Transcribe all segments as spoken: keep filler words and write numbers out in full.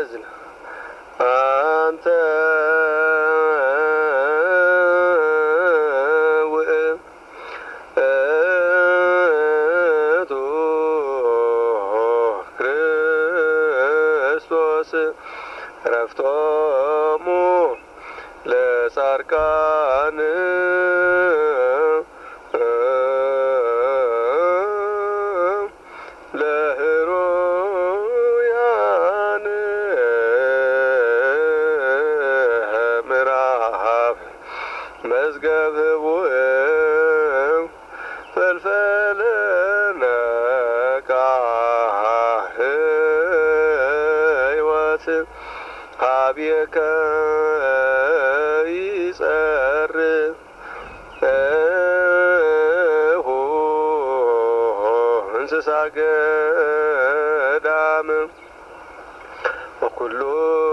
እዝነ አንተ ውእቱ ክርስቶስ ረፍቶሙ ለጻድቃን ለሕሩያን ምዕራፍ መዝገብ ህቡእ ፈልፈለ ሕይወት ሀቤከ ይጸርእ እንስሳ ገዳም ወኩሉ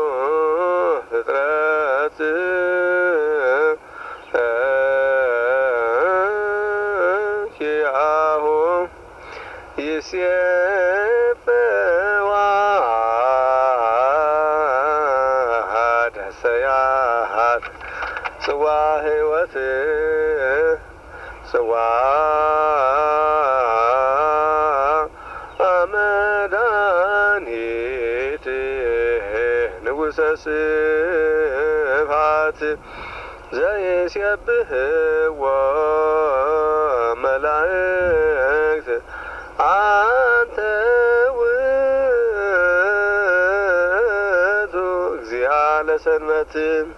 ፍጥረት ኪያሁ ይሴፈዋ ደሰያት ጽዋ ሕይወት ጽዋ መድኃኒት ንጉሠ ስብሐት ዘይሴብሕዎ መላእክት አንተ ውእቱ እግዚአ ለሰንበት